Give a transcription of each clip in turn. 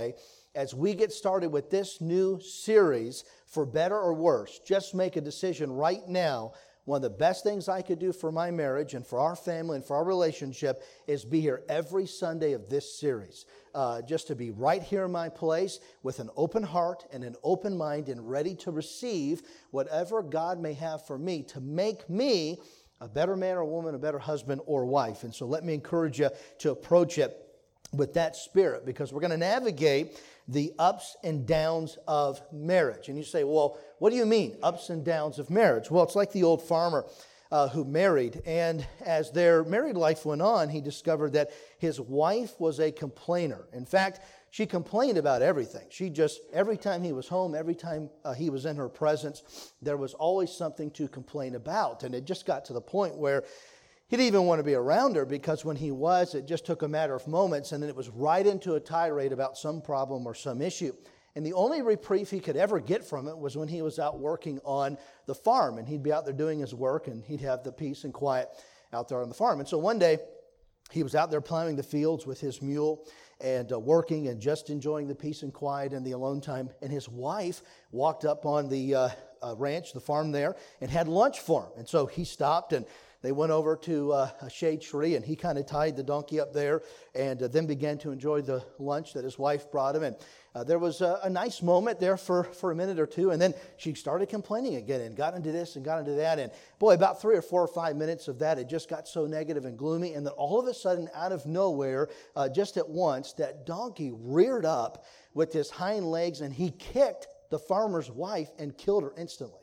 today, as we get started with this new series, For Better or Worse, just make a decision right now. One of the best things I could do for my marriage and for our family and for our relationship is be here every Sunday of this series. Just to be right here in my place with an open heart and an open mind and ready to receive whatever God may have for me to make me a better man or woman, a better husband or wife. And so let me encourage you to approach it with that spirit, because we're going to navigate the ups and downs of marriage. And you say, well, what do you mean, ups and downs of marriage? Well, it's like the old farmer who married. And as their married life went on, he discovered that his wife was a complainer. In fact, she complained about everything. She just, every time he was home, every time he was in her presence, there was always something to complain about. And it just got to the point where he didn't even want to be around her, because when he was, it just took a matter of moments, and then it was right into a tirade about some problem or some issue. And the only reprieve he could ever get from it was when he was out working on the farm, and he'd be out there doing his work, and he'd have the peace and quiet out there on the farm. And so one day, he was out there plowing the fields with his mule and working and just enjoying the peace and quiet and the alone time. And his wife walked up on the ranch, the farm there, and had lunch for him. And so he stopped, and they went over to a shade tree, and he kind of tied the donkey up there and then began to enjoy the lunch that his wife brought him. And there was a nice moment there for a minute or two, and then she started complaining again and got into this and got into that. And boy, about 3 or 4 or 5 minutes of that, it just got so negative and gloomy. And then all of a sudden, out of nowhere, just at once, that donkey reared up with his hind legs, and he kicked the farmer's wife and killed her instantly.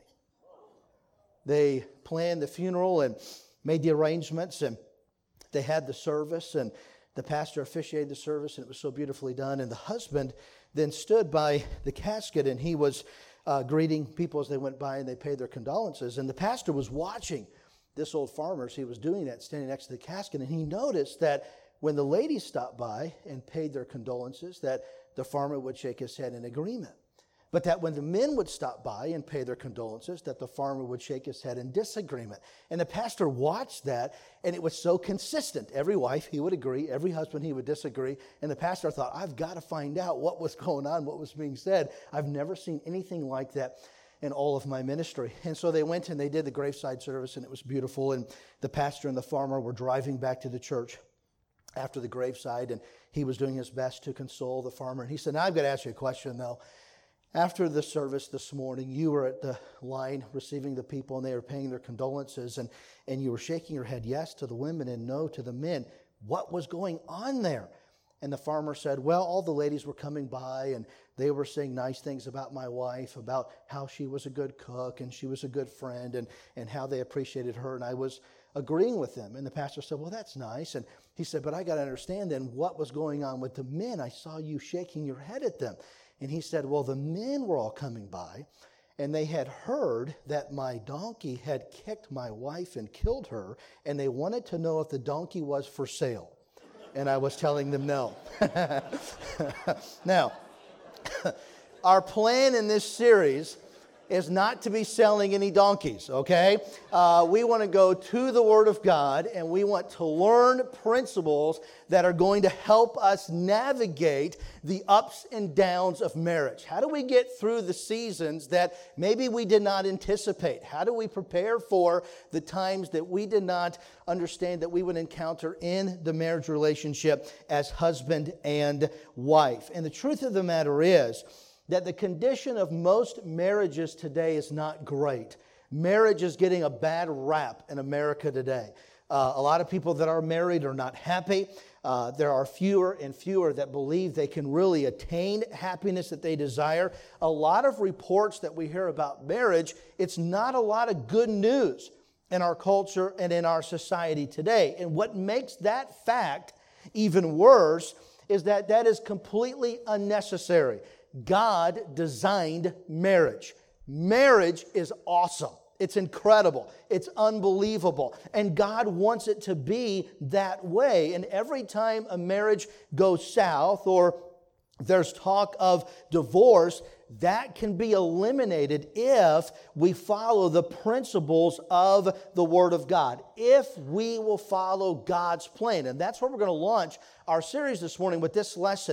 They planned the funeral and made the arrangements, and they had the service, and the pastor officiated the service, and it was so beautifully done. And the husband then stood by the casket, and he was greeting people as they went by, and they paid their condolences. And the pastor was watching this old farmer as he was doing that, standing next to the casket, and he noticed that when the ladies stopped by and paid their condolences, that the farmer would shake his head in agreement. But that when the men would stop by and pay their condolences, that the farmer would shake his head in disagreement. And the pastor watched that, and it was so consistent. Every wife, he would agree. Every husband, he would disagree. And the pastor thought, I've got to find out what was going on, what was being said. I've never seen anything like that in all of my ministry. And so they went and they did the graveside service, and it was beautiful. And the pastor and the farmer were driving back to the church after the graveside, and he was doing his best to console the farmer. And he said, now I've got to ask you a question, though. After the service this morning, you were at the line receiving the people, and they were paying their condolences, and you were shaking your head yes to the women and no to the men. What was going on there? And the farmer said, well, all the ladies were coming by, and they were saying nice things about my wife, about how she was a good cook, and she was a good friend, and how they appreciated her, and I was agreeing with them. And the pastor said, well, that's nice. And he said, but I got to understand then what was going on with the men. I saw you shaking your head at them. And he said, well, the men were all coming by, and they had heard that my donkey had kicked my wife and killed her, and they wanted to know if the donkey was for sale. And I was telling them no. Now, our plan in this series is not to be selling any donkeys, okay? We want to go to the Word of God, and we want to learn principles that are going to help us navigate the ups and downs of marriage. How do we get through the seasons that maybe we did not anticipate? How do we prepare for the times that we did not understand that we would encounter in the marriage relationship as husband and wife? And the truth of the matter is that the condition of most marriages today is not great. Marriage is getting a bad rap in America today. A lot of people that are married are not happy. There are fewer and fewer that believe they can really attain happiness that they desire. A lot of reports that we hear about marriage, it's not a lot of good news in our culture and in our society today. And what makes that fact even worse is that that is completely unnecessary. God designed marriage. Marriage is awesome. It's incredible. It's unbelievable. And God wants it to be that way. And every time a marriage goes south or there's talk of divorce, that can be eliminated if we follow the principles of the Word of God. If we will follow God's plan. And that's where we're going to launch our series this morning with this lesson.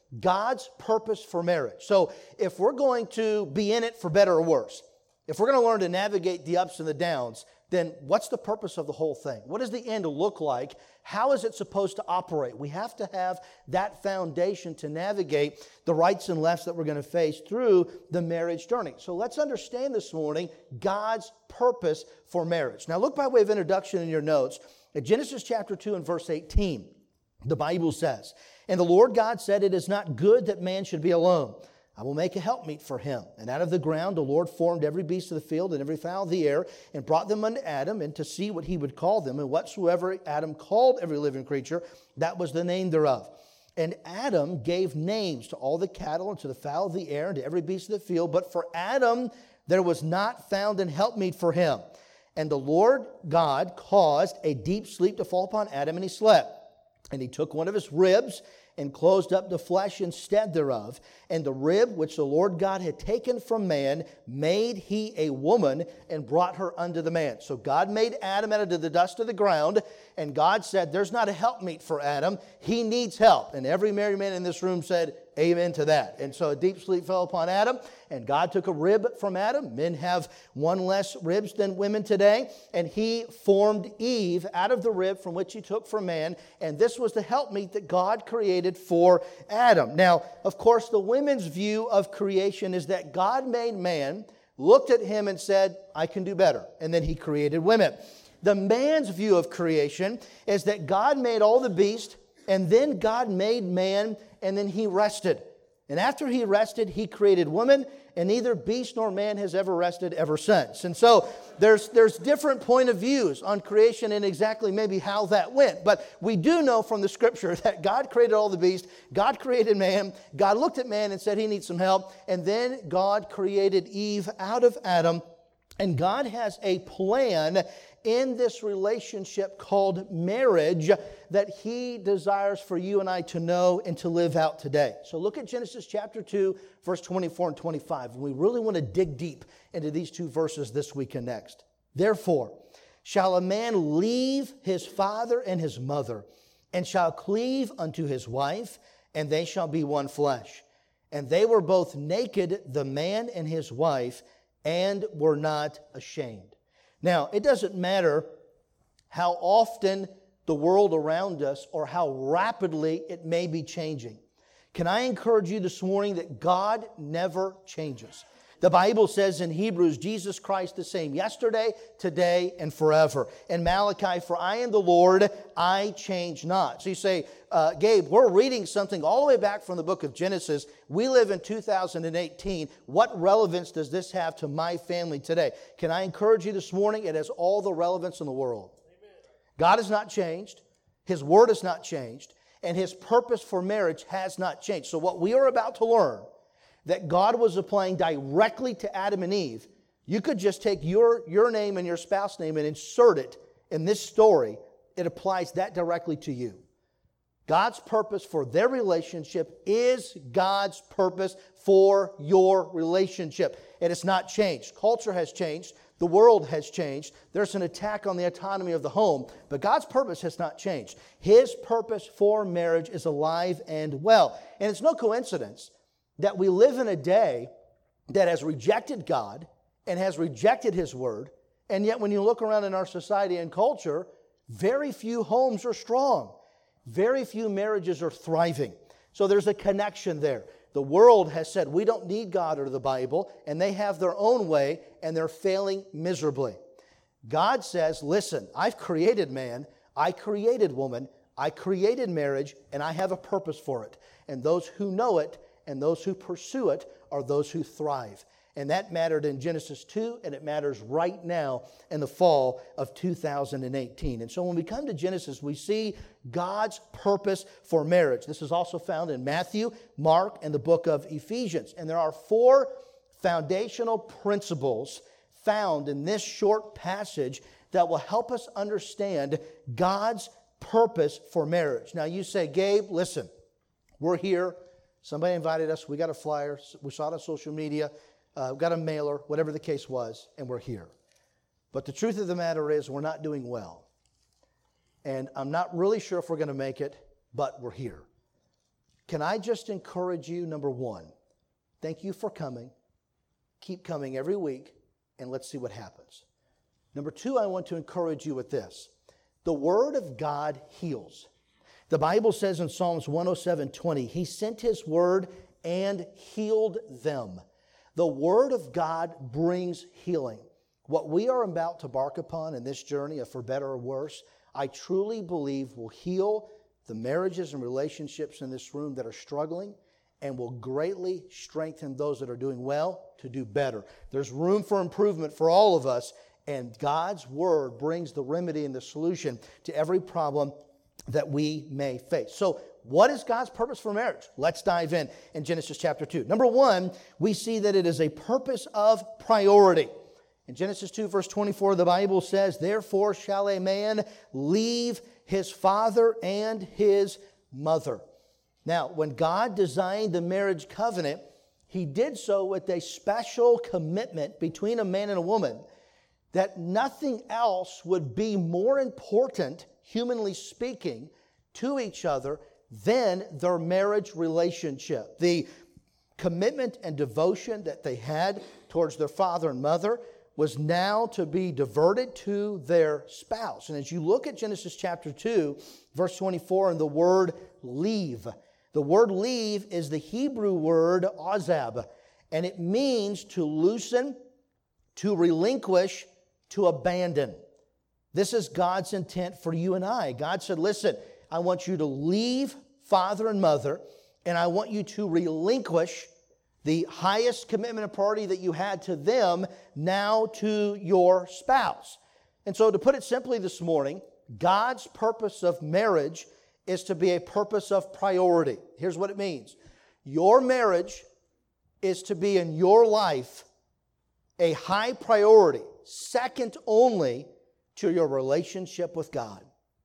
God's purpose for marriage. So if we're going to be in it for better or worse, if we're going to learn to navigate the ups and the downs, then what's the purpose of the whole thing? What does the end look like? How is it supposed to operate? We have to have that foundation to navigate the rights and lefts that we're going to face through the marriage journey. So let's understand this morning God's purpose for marriage. Now look by way of introduction in your notes at Genesis chapter 2 and verse 18. The Bible says, "And the Lord God said, It is not good that man should be alone. I will make a helpmeet for him. And out of the ground the Lord formed every beast of the field and every fowl of the air, and brought them unto Adam, and to see what he would call them. And whatsoever Adam called every living creature, that was the name thereof. And Adam gave names to all the cattle, and to the fowl of the air, and to every beast of the field. But for Adam there was not found an helpmeet for him. And the Lord God caused a deep sleep to fall upon Adam, and he slept. And he took one of his ribs, and closed up the flesh instead thereof. And the rib which the Lord God had taken from man made he a woman, and brought her unto the man." So God made Adam out of the dust of the ground, and God said, there's not a helpmeet for Adam. He needs help. And every married man in this room said, amen to that. And so a deep sleep fell upon Adam, and God took a rib from Adam. Men have one less ribs than women today. And he formed Eve out of the rib from which he took from man. And this was the helpmeet that God created for Adam. Now, of course, the women's view of creation is that God made man, looked at him and said, I can do better. And then he created women. The man's view of creation is that God made all the beasts, and then God made man, and then he rested. And after he rested, he created woman, and neither beast nor man has ever rested ever since. And so there's different point of views on creation and exactly maybe how that went. But we do know from the Scripture that God created all the beasts, God created man, God looked at man and said he needs some help, and then God created Eve out of Adam. And God has a plan in this relationship called marriage that he desires for you and I to know and to live out today. So look at Genesis chapter 2, verse 24 and 25. We really want to dig deep into these two verses this week and next. "Therefore shall a man leave his father and his mother, and shall cleave unto his wife, and they shall be one flesh. And they were both naked, the man and his wife, and were not ashamed." Now, it doesn't matter how often the world around us or how rapidly it may be changing. Can I encourage you this morning that God never changes? The Bible says in Hebrews, Jesus Christ the same yesterday, today, and forever. In Malachi, "For I am the Lord, I change not." So you say, Gabe, we're reading something all the way back from the book of Genesis. We live in 2018. What relevance does this have to my family today? Can I encourage you this morning? It has all the relevance in the world. Amen. God has not changed. His word has not changed. And his purpose for marriage has not changed. So what we are about to learn, that God was applying directly to Adam and Eve, you could just take your name and your spouse's name and insert it in this story. It applies that directly to you. God's purpose for their relationship is God's purpose for your relationship. It has not changed. Culture has changed. The world has changed. There's an attack on the autonomy of the home, but God's purpose has not changed. His purpose for marriage is alive and well. And it's no coincidence that we live in a day that has rejected God and has rejected His Word, and yet when you look around in our society and culture, very few homes are strong. Very few marriages are thriving. So there's a connection there. The world has said, we don't need God or the Bible, and they have their own way, and they're failing miserably. God says, listen, I've created man, I created woman, I created marriage, and I have a purpose for it. And those who know it and those who pursue it are those who thrive. And that mattered in Genesis 2, and it matters right now in the fall of 2018. And so when we come to Genesis, we see God's purpose for marriage. This is also found in Matthew, Mark, and the book of Ephesians. And there are 4 foundational principles found in this short passage that will help us understand God's purpose for marriage. Now you say, Gabe, listen, we're here. Somebody invited us. We got a flyer. We saw it on social media. Got a mailer, whatever the case was, and we're here. But the truth of the matter is we're not doing well. And I'm not really sure if we're going to make it, but we're here. can I just encourage you, number one, thank you for coming. Keep coming every week, and let's see what happens. Number two, I want to encourage you with this. The Word of God heals. The Bible says in Psalms 107:20, He sent His Word and healed them. The Word of God brings healing. What we are about to embark upon in this journey of For Better or Worse, I truly believe will heal the marriages and relationships in this room that are struggling, and will greatly strengthen those that are doing well to do better. There's room for improvement for all of us, and God's Word brings the remedy and the solution to every problem that we may face. So, what is God's purpose for marriage? Let's dive in Genesis chapter 2. Number one, we see that it is a purpose of priority. In Genesis 2, verse 24, the Bible says, Therefore shall a man leave his father and his mother. Now, when God designed the marriage covenant, He did so with a special commitment between a man and a woman that nothing else would be more important, humanly speaking, to each other than their marriage relationship. The commitment and devotion that they had towards their father and mother was now to be diverted to their spouse. And as you look at Genesis chapter 2, verse 24, and the word leave. The word leave is the Hebrew word azab, and it means to loosen, to relinquish, to abandon. This is God's intent for you and I. God said, listen, I want you to leave father and mother, and I want you to relinquish the highest commitment and priority that you had to them now to your spouse. And so to put it simply this morning, God's purpose of marriage is to be a purpose of priority. Here's what it means. Your marriage is to be in your life a high priority, second only to your relationship with God.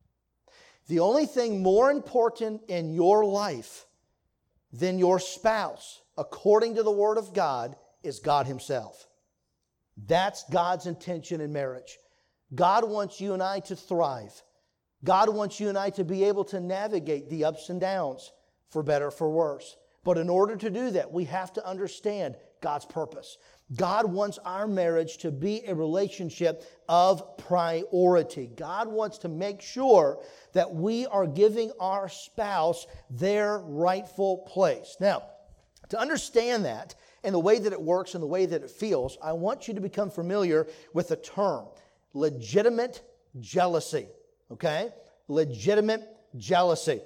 The only thing more important in your life than your spouse, according to the Word of God, is God Himself. That's God's intention in marriage. God wants you and I to thrive. God wants you and I to be able to navigate the ups and downs, for better or for worse. But in order to do that, we have to understand God's purpose. God wants our marriage to be a relationship of priority. God wants to make sure that we are giving our spouse their rightful place. Now, to understand that and the way that it works and the way that it feels, I want you to become familiar with the term legitimate jealousy. Okay? Legitimate jealousy.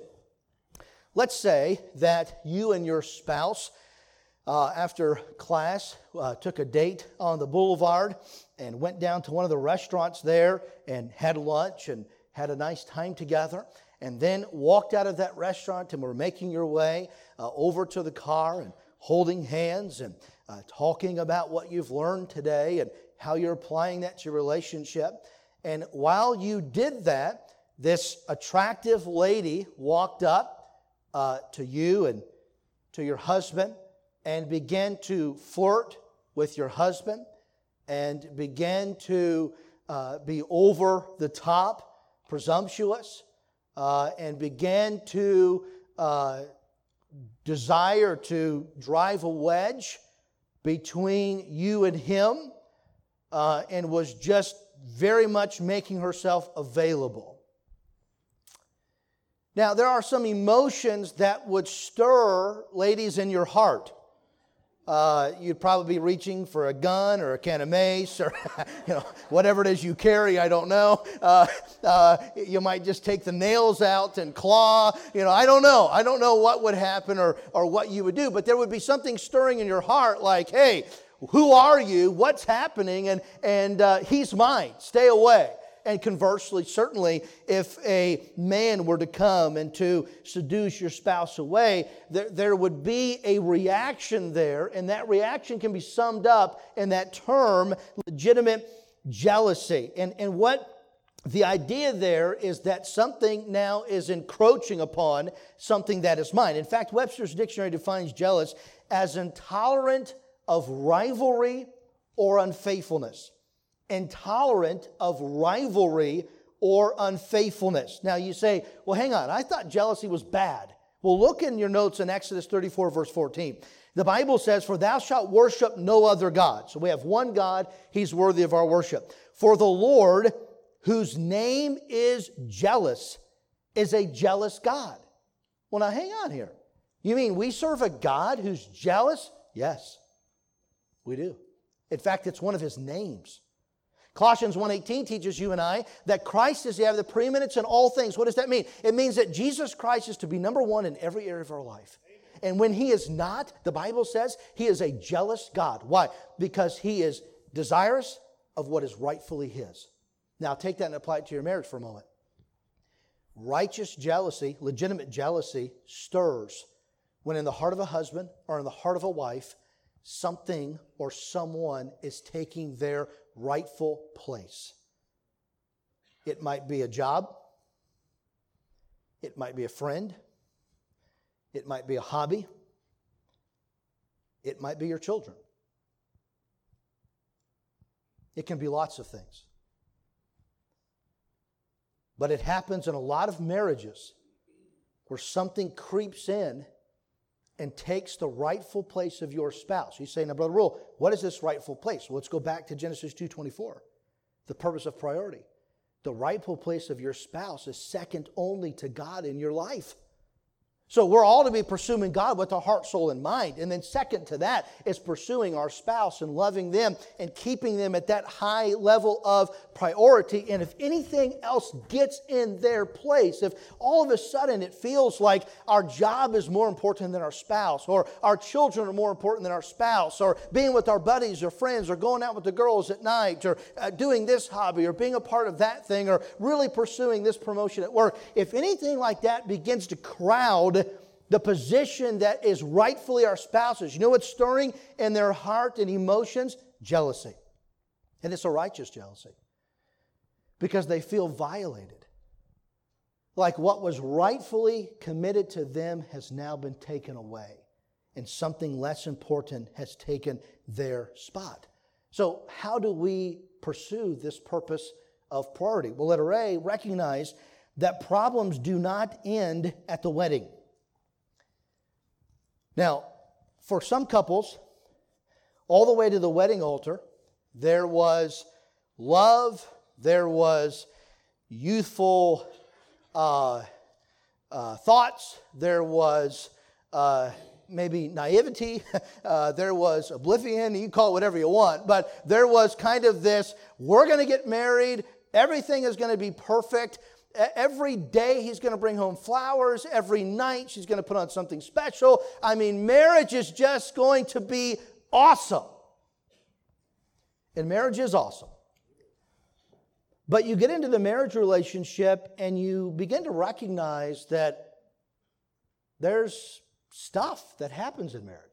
Let's say that you and your spouse, after class, took a date on the boulevard and went down to one of the restaurants there and had lunch and had a nice time together, and then walked out of that restaurant and were making your way over to the car and holding hands and talking about what you've learned today and how you're applying that to your relationship. And while you did that, this attractive lady walked up to you and to your husband and began to flirt with your husband and began to be over the top, presumptuous, and began to desire to drive a wedge between you and him, and was just very much making herself available. Now, there are some emotions that would stir, ladies, in your heart. You'd probably be reaching for a gun or a can of mace or whatever it is you carry, I don't know. You might just take the nails out and claw. I don't know. I don't know what would happen or what you would do. But there would be something stirring in your heart like, hey, who are you? What's happening? And he's mine. Stay away. And conversely, certainly, if a man were to come and to seduce your spouse away, there would be a reaction there, and that reaction can be summed up in that term, legitimate jealousy. And what the idea there is that something now is encroaching upon something that is mine. In fact, Webster's Dictionary defines jealous as intolerant of rivalry or unfaithfulness. Intolerant of rivalry or unfaithfulness. Now you say, well, hang on, I thought jealousy was bad. Well, look in your notes in Exodus 34, verse 14. The Bible says, "For thou shalt worship no other God." So we have one God. He's worthy of our worship. "For the Lord, whose name is jealous, is a jealous God." Well, now hang on here. You mean we serve a God who's jealous? Yes, we do. In fact, it's one of His names. Colossians 1:18 teaches you and I that Christ is to have the preeminence in all things. What does that mean? It means that Jesus Christ is to be number one in every area of our life. And when He is not, the Bible says He is a jealous God. Why? Because He is desirous of what is rightfully His. Now take that and apply it to your marriage for a moment. Righteous jealousy, legitimate jealousy, stirs when in the heart of a husband or in the heart of a wife, something or someone is taking their rightful place. It might be a job. It might be a friend. It might be a hobby. It might be your children. It can be lots of things. But it happens in a lot of marriages where something creeps in and takes the rightful place of your spouse. You say, "Now, Brother Rule, what is this rightful place?" Well, let's go back to Genesis 2:24, the purpose of priority. The rightful place of your spouse is second only to God in your life. So we're all to be pursuing God with our heart, soul, and mind. And then second to that is pursuing our spouse and loving them and keeping them at that high level of priority. And if anything else gets in their place, if all of a sudden it feels like our job is more important than our spouse, or our children are more important than our spouse, or being with our buddies or friends, or going out with the girls at night, or doing this hobby, or being a part of that thing, or really pursuing this promotion at work, if anything like that begins to crowd the position that is rightfully our spouse's, you know what's stirring in their heart and emotions? Jealousy. And it's a righteous jealousy. Because they feel violated. Like what was rightfully committed to them has now been taken away. And something less important has taken their spot. So how do we pursue this purpose of priority? Well, letter A, recognize that problems do not end at the wedding. Now, for some couples, all the way to the wedding altar, there was love, there was youthful thoughts, there was maybe naivety, there was oblivion, you can call it whatever you want, but there was kind of this, we're going to get married, everything is going to be perfect. Every day he's going to bring home flowers. Every night she's going to put on something special. I mean, marriage is just going to be awesome. And marriage is awesome. But you get into the marriage relationship and you begin to recognize that there's stuff that happens in marriage.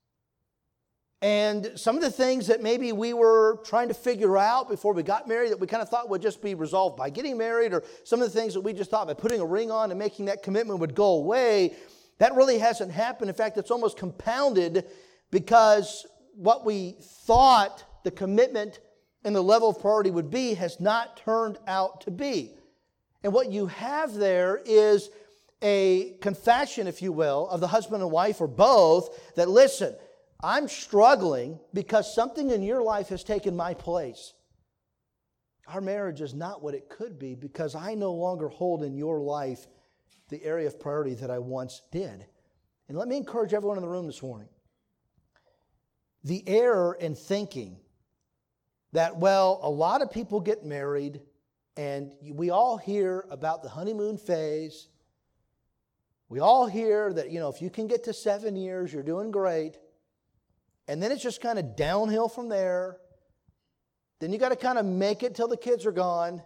And some of the things that maybe we were trying to figure out before we got married that we kind of thought would just be resolved by getting married, or some of the things that we just thought by putting a ring on and making that commitment would go away, that really hasn't happened. In fact, it's almost compounded because what we thought the commitment and the level of priority would be has not turned out to be. And what you have there is a confession, if you will, of the husband and wife or both that, listen, I'm struggling because something in your life has taken my place. Our marriage is not what it could be because I no longer hold in your life the area of priority that I once did. And let me encourage everyone in the room this morning. The error in thinking that, well, a lot of people get married and we all hear about the honeymoon phase. We all hear that, if you can get to 7 years, you're doing great. And then it's just kind of downhill from there. Then you got to kind of make it till the kids are gone.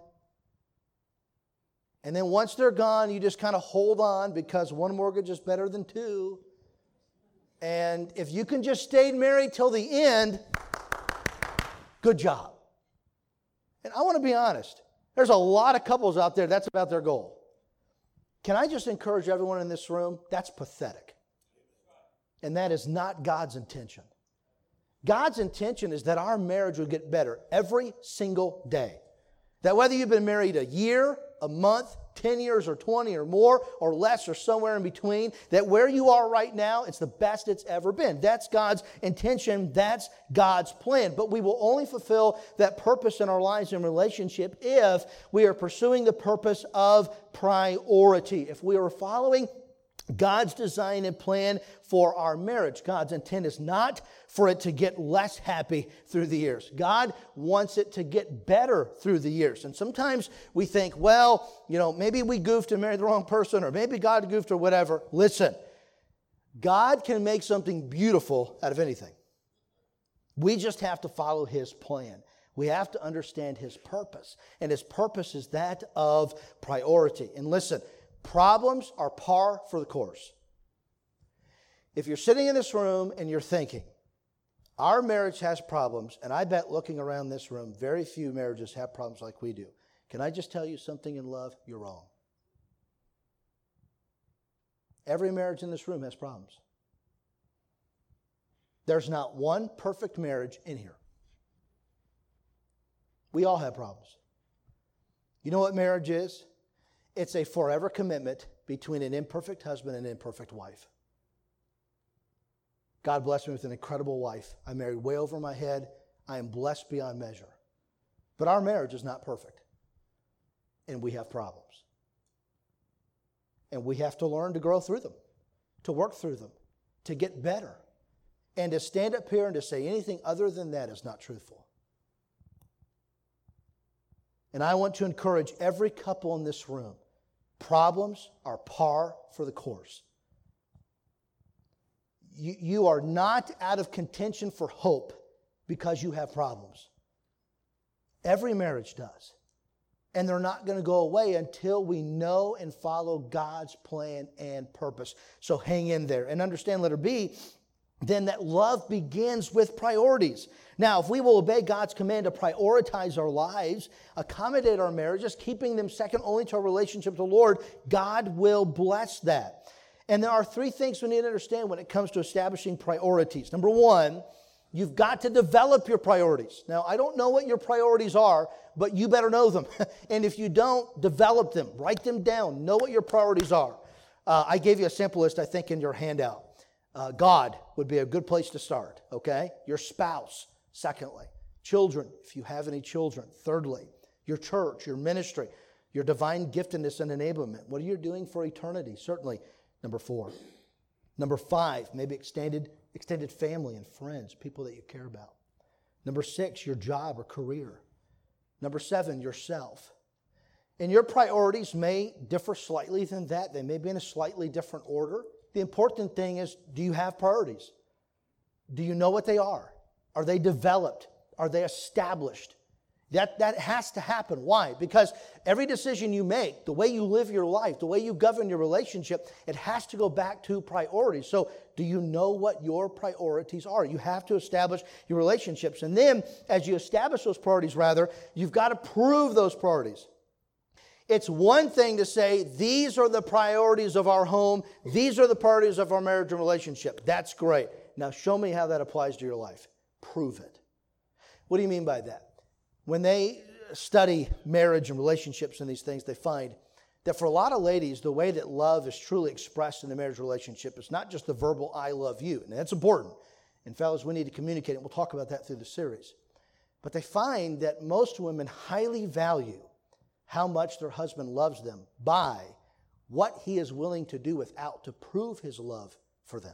And then once they're gone, you just kind of hold on because one mortgage is better than two. And if you can just stay married till the end, good job. And I want to be honest. There's a lot of couples out there, that's about their goal. Can I just encourage everyone in this room? That's pathetic. And that is not God's intention. God's intention is that our marriage will get better every single day. That whether you've been married a year, a month, 10 years or 20 or more or less or somewhere in between, that where you are right now, it's the best it's ever been. That's God's intention. That's God's plan. But we will only fulfill that purpose in our lives and relationship if we are pursuing the purpose of priority. If we are following God's design and plan for our marriage. God's intent is not for it to get less happy through the years. God wants it to get better through the years. And sometimes we think, well, maybe we goofed and married the wrong person, or maybe God goofed or whatever. Listen, God can make something beautiful out of anything. We just have to follow His plan. We have to understand His purpose. And His purpose is that of priority. And listen, problems are par for the course. If you're sitting in this room and you're thinking, our marriage has problems, and I bet looking around this room, very few marriages have problems like we do. Can I just tell you something in love? You're wrong. Every marriage in this room has problems. There's not one perfect marriage in here. We all have problems. You know what marriage is? It's a forever commitment between an imperfect husband and an imperfect wife. God blessed me with an incredible wife. I married way over my head. I am blessed beyond measure. But our marriage is not perfect. And we have problems. And we have to learn to grow through them, to work through them, to get better. And to stand up here and to say anything other than that is not truthful. And I want to encourage every couple in this room. Problems are par for the course. You are not out of contention for hope because you have problems. Every marriage does. And they're not going to go away until we know and follow God's plan and purpose. So hang in there. And understand, letter B, then that love begins with priorities. Now, if we will obey God's command to prioritize our lives, accommodate our marriages, keeping them second only to our relationship with the Lord, God will bless that. And there are three things we need to understand when it comes to establishing priorities. Number one, you've got to develop your priorities. Now, I don't know what your priorities are, but you better know them. And if you don't, develop them. Write them down. Know what your priorities are. I gave you a sample list, I think, in your handout. God would be a good place to start, okay? Your spouse, secondly. Children, if you have any children. Thirdly, your church, your ministry, your divine giftedness and enablement. What are you doing for eternity? Certainly, number 4. Number 5, maybe extended family and friends, people that you care about. Number 6, your job or career. Number 7, yourself. And your priorities may differ slightly than that. They may be in a slightly different order. The important thing is, do you have priorities? Do you know what they are? Are they developed? Are they established? That has to happen. Why? Because every decision you make, the way you live your life, the way you govern your relationship, it has to go back to priorities. So do you know what your priorities are? You have to establish your relationships. And then as you establish those priorities, you've got to prove those priorities. It's one thing to say, these are the priorities of our home. These are the priorities of our marriage and relationship. That's great. Now show me how that applies to your life. Prove it. What do you mean by that? When they study marriage and relationships and these things, they find that for a lot of ladies, the way that love is truly expressed in the marriage relationship is not just the verbal, I love you. And that's important. And fellas, we need to communicate, and we'll talk about that through the series. But they find that most women highly value how much their husband loves them by what he is willing to do without to prove his love for them.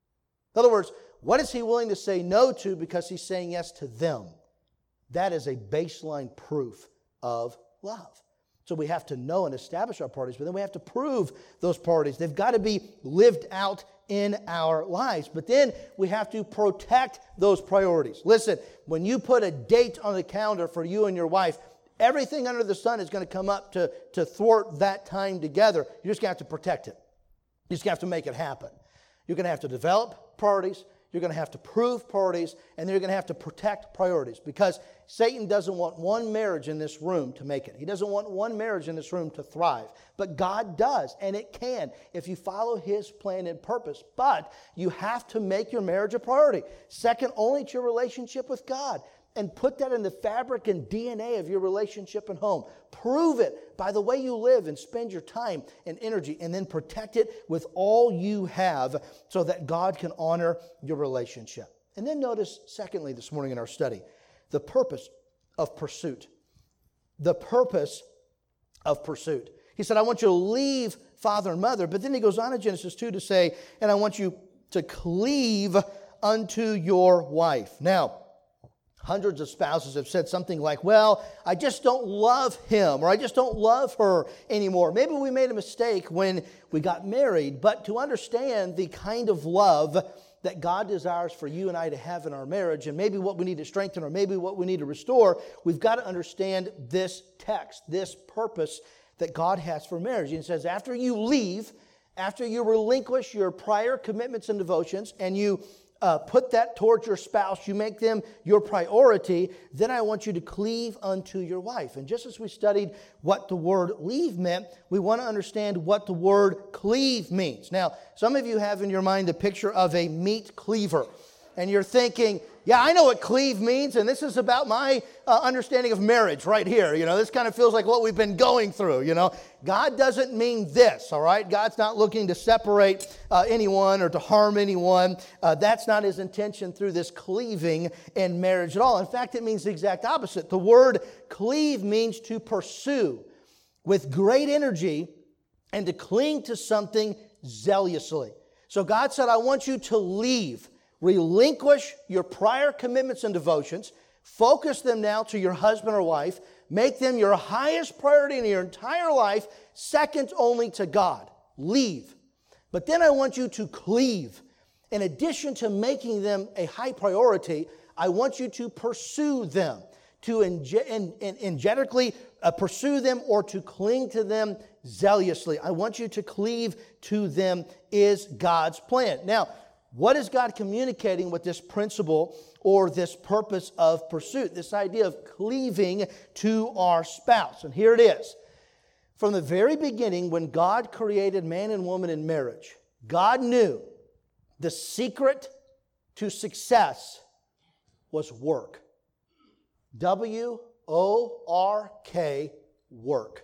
In other words, what is he willing to say no to because he's saying yes to them? That is a baseline proof of love. So we have to know and establish our priorities, but then we have to prove those priorities. They've got to be lived out in our lives. But then we have to protect those priorities. Listen, when you put a date on the calendar for you and your wife, everything under the sun is going to come up to thwart that time together. You're just going to have to protect it. You just have to make it happen. You're going to have to develop priorities. You're going to have to prove priorities. And then you're going to have to protect priorities. Because Satan doesn't want one marriage in this room to make it. He doesn't want one marriage in this room to thrive. But God does, and it can if you follow His plan and purpose. But you have to make your marriage a priority. Second only to your relationship with God. and put that in the fabric and DNA of your relationship and home. Prove it by the way you live and spend your time and energy, and then protect it with all you have so that God can honor your relationship. And then notice, secondly, this morning in our study, the purpose of pursuit. The purpose of pursuit. He said, I want you to leave father and mother, but then he goes on in Genesis 2 to say, and I want you to cleave unto your wife. Now, hundreds of spouses have said something like, well, I just don't love him, or I just don't love her anymore. Maybe we made a mistake when we got married, but to understand the kind of love that God desires for you and I to have in our marriage, and maybe what we need to strengthen, or maybe what we need to restore, we've got to understand this text, this purpose that God has for marriage. And it says, after you leave, after you relinquish your prior commitments and devotions, and you put that towards your spouse, you make them your priority, then I want you to cleave unto your wife. And just as we studied what the word leave meant, we want to understand what the word cleave means. Now, some of you have in your mind the picture of a meat cleaver, and you're thinking, yeah, I know what cleave means, and this is about my understanding of marriage right here. You know, this kind of feels like what we've been going through, you know. God doesn't mean this, all right? God's not looking to separate anyone or to harm anyone. That's not his intention through this cleaving in marriage at all. In fact, it means the exact opposite. The word cleave means to pursue with great energy and to cling to something zealously. So God said, I want you to leave. Relinquish your prior commitments and devotions. Focus them now to your husband or wife. Make them your highest priority in your entire life, second only to God. Leave. But then I want you to cleave. In addition to making them a high priority, I want you to pursue them, to energetically pursue them, or to cling to them zealously. I want you to cleave to them is God's plan. Now, what is God communicating with this principle or this purpose of pursuit? This idea of cleaving to our spouse. And here it is. From the very beginning, when God created man and woman in marriage, God knew the secret to success was work. W-O-R-K, work.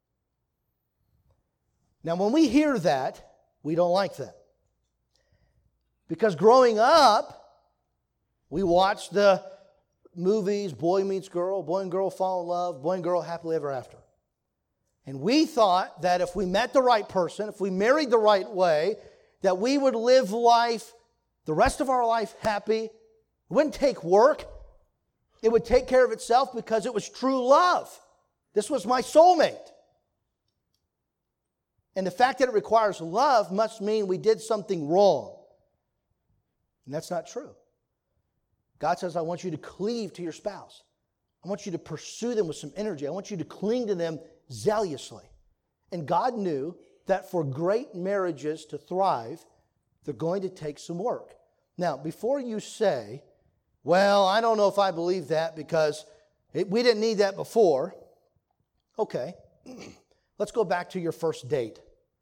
Now, when we hear that, we don't like that. Because growing up, we watched the movies, Boy Meets Girl, Boy and Girl Fall in Love, Boy and Girl Happily Ever After. And we thought that if we met the right person, if we married the right way, that we would live life, the rest of our life, happy. It wouldn't take work. It would take care of itself because it was true love. This was my soulmate. And the fact that it requires love must mean we did something wrong. And that's not true. God says, I want you to cleave to your spouse. I want you to pursue them with some energy. I want you to cling to them zealously. And God knew that for great marriages to thrive, they're going to take some work. Now, before you say, well, I don't know if I believe that because we didn't need that before. Okay, let's go back to your first date.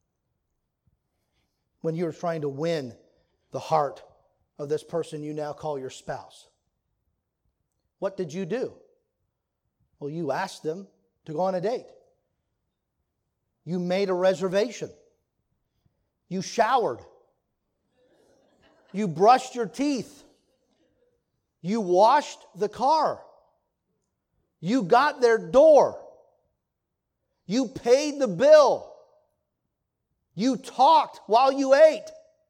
When you were trying to win the heart of this person you now call your spouse. What did you do? Well, you asked them to go on a date. You made a reservation. You showered. You brushed your teeth. You washed the car. You got their door. You paid the bill. You talked while you ate.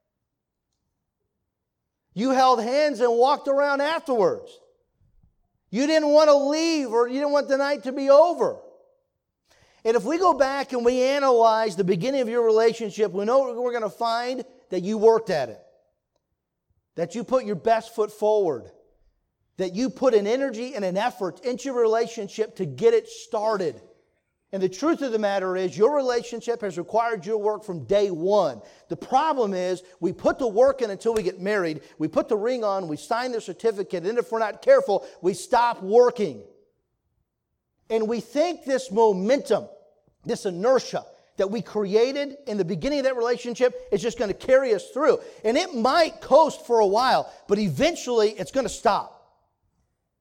You held hands and walked around afterwards. You didn't want to leave, or you didn't want the night to be over. And if we go back and we analyze the beginning of your relationship, we know we're going to find that you worked at it. That you put your best foot forward. That you put an energy and an effort into your relationship to get it started. And the truth of the matter is, your relationship has required your work from day one. The problem is, we put the work in until we get married. We put the ring on, we sign the certificate, and if we're not careful, we stop working. And we think this momentum, this inertia that we created in the beginning of that relationship is just going to carry us through. And it might coast for a while, but eventually it's going to stop.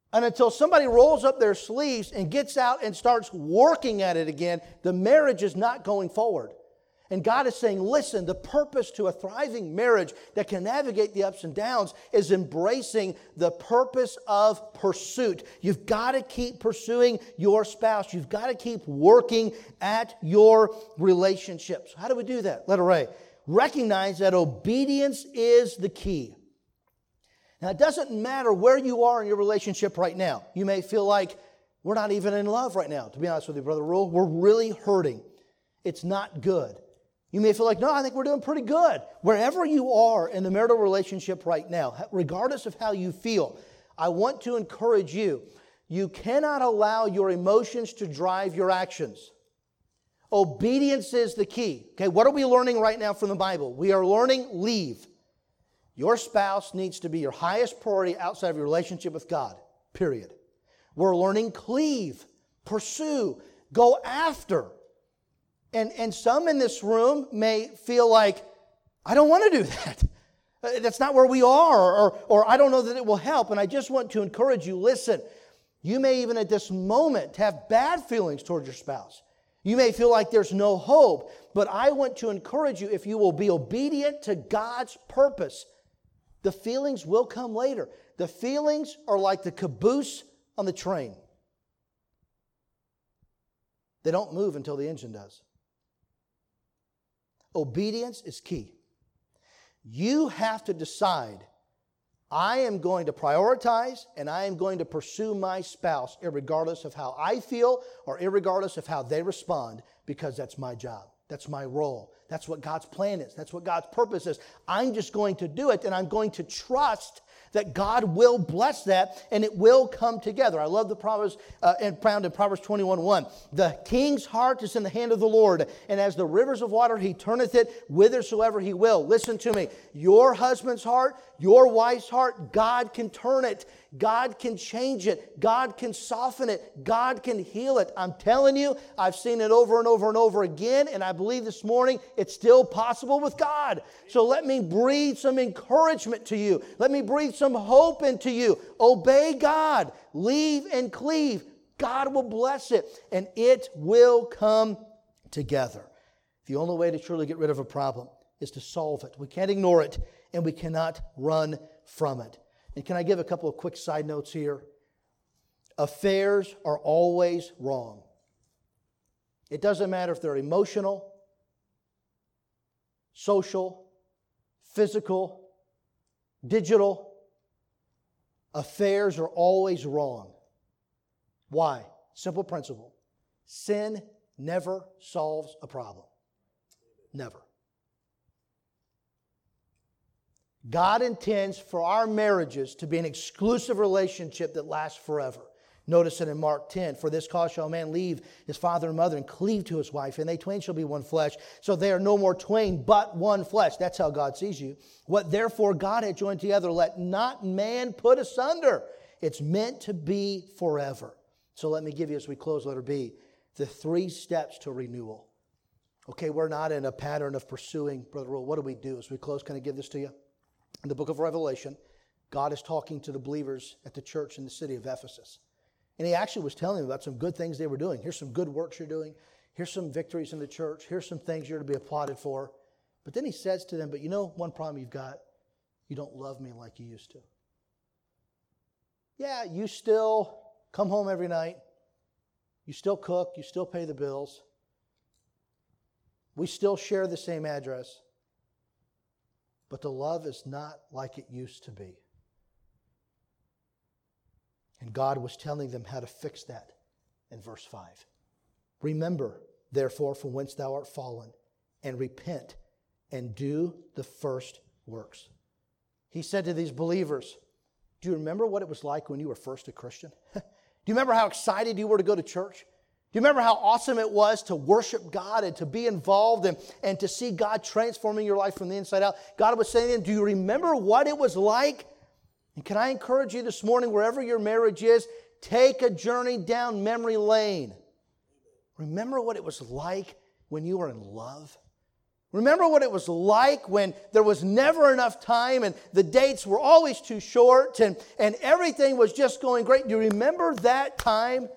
And until somebody rolls up their sleeves and gets out and starts working at it again, the marriage is not going forward. And God is saying, listen, the purpose to a thriving marriage that can navigate the ups and downs is embracing the purpose of pursuit. You've got to keep pursuing your spouse. You've got to keep working at your relationships. How do we do that? Letter A, recognize that obedience is the key. Now, it doesn't matter where you are in your relationship right now. You may feel like we're not even in love right now. To be honest with you, Brother Rule, we're really hurting. It's not good. You may feel like, no, I think we're doing pretty good. Wherever you are in the marital relationship right now, regardless of how you feel, I want to encourage you. You cannot allow your emotions to drive your actions. Obedience is the key. Okay, what are we learning right now from the Bible? We are learning leave. Your spouse needs to be your highest priority outside of your relationship with God, period. We're learning cleave, pursue, go after. And some in this room may feel like, I don't want to do that. That's not where we are, or I don't know that it will help. And I just want to encourage you, listen, you may even at this moment have bad feelings towards your spouse. You may feel like there's no hope, but I want to encourage you, if you will be obedient to God's purpose, the feelings will come later. The feelings are like the caboose on the train. They don't move until the engine does. Obedience is key. You have to decide, I am going to prioritize and I am going to pursue my spouse irregardless of how I feel or irregardless of how they respond, because that's my job. That's my role. That's what God's plan is. That's what God's purpose is. I'm just going to do it, and I'm going to trust that God will bless that and it will come together. I love the Proverbs found in Proverbs 21:1. The king's heart is in the hand of the Lord, and as the rivers of water, he turneth it whithersoever he will. Listen to me. Your husband's heart, your wife's heart, God can turn it. God can change it. God can soften it. God can heal it. I'm telling you, I've seen it over and over and over again, and I believe this morning it's still possible with God. So let me breathe some encouragement to you. Let me breathe some hope into you. Obey God. Leave and cleave. God will bless it, and it will come together. The only way to truly get rid of a problem is to solve it. We can't ignore it, and we cannot run from it. And can I give a couple of quick side notes here? Affairs are always wrong. It doesn't matter if they're emotional, social, physical, digital. Affairs are always wrong. Why? Simple principle. Sin never solves a problem. Never. God intends for our marriages to be an exclusive relationship that lasts forever. Notice it in Mark 10. For this cause shall a man leave his father and mother and cleave to his wife, and they twain shall be one flesh. So they are no more twain, but one flesh. That's how God sees you. What therefore God had joined together, let not man put asunder. It's meant to be forever. So let me give you, as we close, letter B, the 3 steps to renewal. Okay, we're not in a pattern of pursuing, Brother Rule. What do we do? As we close, can I give this to you? In the book of Revelation, God is talking to the believers at the church in the city of Ephesus. And he actually was telling them about some good things they were doing. Here's some good works you're doing. Here's some victories in the church. Here's some things you're to be applauded for. But then he says to them, but you know one problem you've got? You don't love me like you used to. Yeah, you still come home every night. You still cook. You still pay the bills. We still share the same address. But the love is not like it used to be. And God was telling them how to fix that in verse 5. Remember, therefore, from whence thou art fallen, and repent, and do the first works. He said to these believers, do you remember what it was like when you were first a Christian? Do you remember how excited you were to go to church? Do you remember how awesome it was to worship God and to be involved and to see God transforming your life from the inside out? God was saying to them, do you remember what it was like? And can I encourage you this morning, wherever your marriage is, take a journey down memory lane. Remember what it was like when you were in love? Remember what it was like when there was never enough time and the dates were always too short and everything was just going great? Do you remember that time?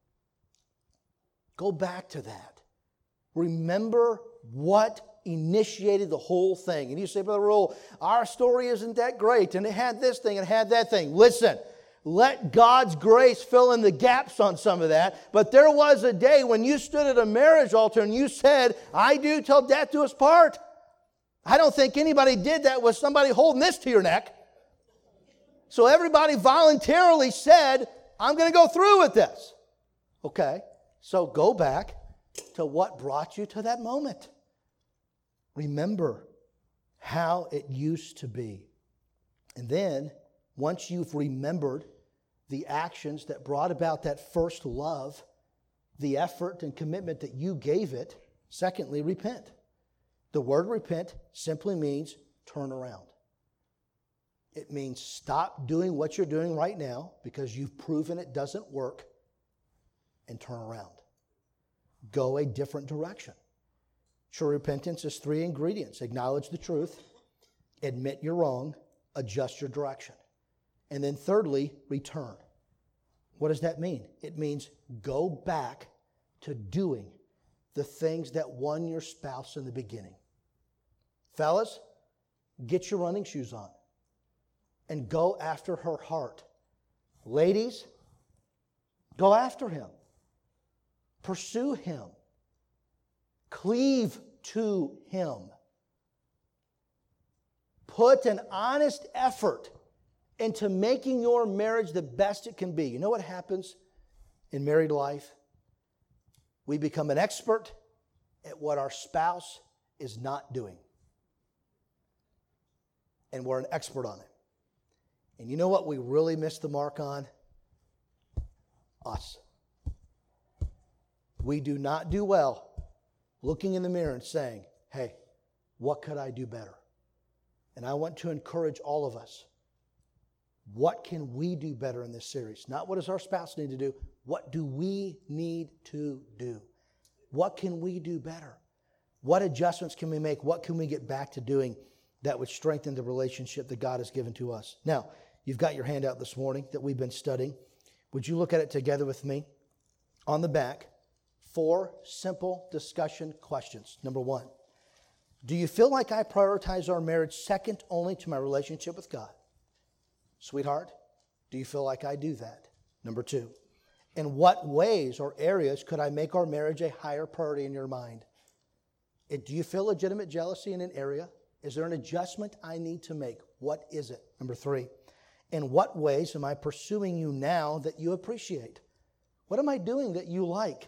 Go back to that. Remember what initiated the whole thing. And you say, Brother Raul, our story isn't that great, and it had this thing, and it had that thing. Listen, let God's grace fill in the gaps on some of that. But there was a day when you stood at a marriage altar and you said, I do till death do us part. I don't think anybody did that with somebody holding this to your neck. So everybody voluntarily said, I'm going to go through with this. Okay, so go back to what brought you to that moment. Remember how it used to be. And then, once you've remembered the actions that brought about that first love, the effort and commitment that you gave it, secondly, repent. The word repent simply means turn around. It means stop doing what you're doing right now because you've proven it doesn't work, and turn around. Go a different direction. True repentance is 3 ingredients. Acknowledge the truth, admit you're wrong, adjust your direction. And then thirdly, return. What does that mean? It means go back to doing the things that won your spouse in the beginning. Fellas, get your running shoes on and go after her heart. Ladies, go after him. Pursue him. Cleave to him. Put an honest effort into making your marriage the best it can be. You know what happens in married life? We become an expert at what our spouse is not doing. And we're an expert on it. And you know what we really miss the mark on? Us. We do not do well looking in the mirror and saying, hey, what could I do better? And I want to encourage all of us. What can we do better in this series? Not what does our spouse need to do. What do we need to do? What can we do better? What adjustments can we make? What can we get back to doing that would strengthen the relationship that God has given to us? Now, you've got your handout this morning that we've been studying. Would you look at it together with me? On the back, 4 simple discussion questions. Number 1, do you feel like I prioritize our marriage second only to my relationship with God? Sweetheart, do you feel like I do that? Number 2, in what ways or areas could I make our marriage a higher priority in your mind? Do you feel legitimate jealousy in an area? Is there an adjustment I need to make? What is it? Number 3, in what ways am I pursuing you now that you appreciate? What am I doing that you like?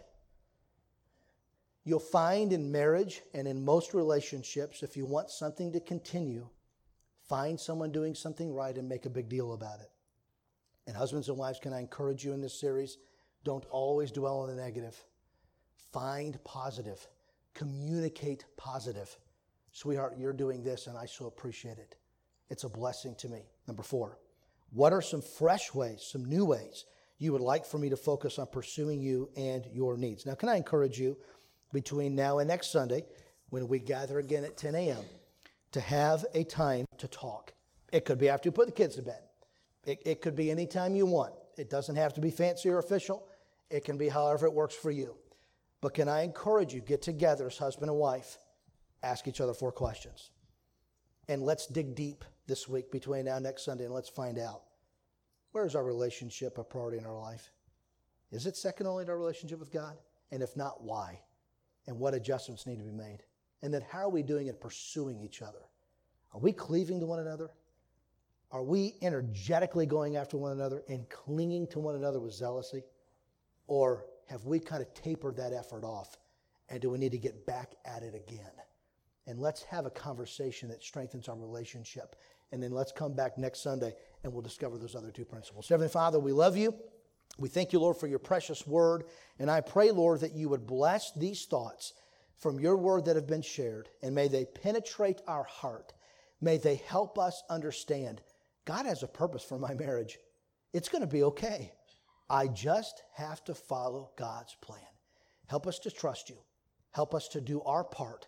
You'll find in marriage and in most relationships, if you want something to continue, find someone doing something right and make a big deal about it. And husbands and wives, can I encourage you in this series? Don't always dwell on the negative. Find positive. Communicate positive. Sweetheart, you're doing this and I so appreciate it. It's a blessing to me. Number 4, what are some fresh ways, some new ways you would like for me to focus on pursuing you and your needs? Now, can I encourage you between now and next Sunday, when we gather again at 10 a.m., to have a time to talk? It could be after you put the kids to bed. It could be any time you want. It doesn't have to be fancy or official. It can be however it works for you. But can I encourage you, get together as husband and wife, ask each other 4 questions. And let's dig deep this week between now and next Sunday, and let's find out, where is our relationship a priority in our life? Is it second only to our relationship with God? And if not, why? And what adjustments need to be made? And then how are we doing in pursuing each other? Are we cleaving to one another? Are we energetically going after one another and clinging to one another with zealousy? Or have we kind of tapered that effort off? And do we need to get back at it again? And let's have a conversation that strengthens our relationship. And then let's come back next Sunday and we'll discover those other 2 principles. Heavenly Father, we love you. We thank you, Lord, for your precious word. And I pray, Lord, that you would bless these thoughts from your word that have been shared. And may they penetrate our heart. May they help us understand God has a purpose for my marriage. It's going to be okay. I just have to follow God's plan. Help us to trust you. Help us to do our part.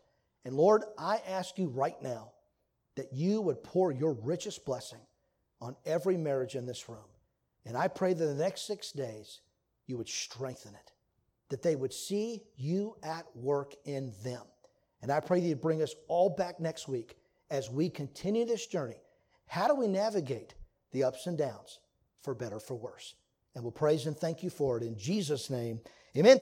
And Lord, I ask you right now that you would pour your richest blessing on every marriage in this room. And I pray that the next 6 days you would strengthen it, that they would see you at work in them. And I pray that you'd bring us all back next week as we continue this journey. How do we navigate the ups and downs, for better, for worse? And we'll praise and thank you for it in Jesus' name. Amen.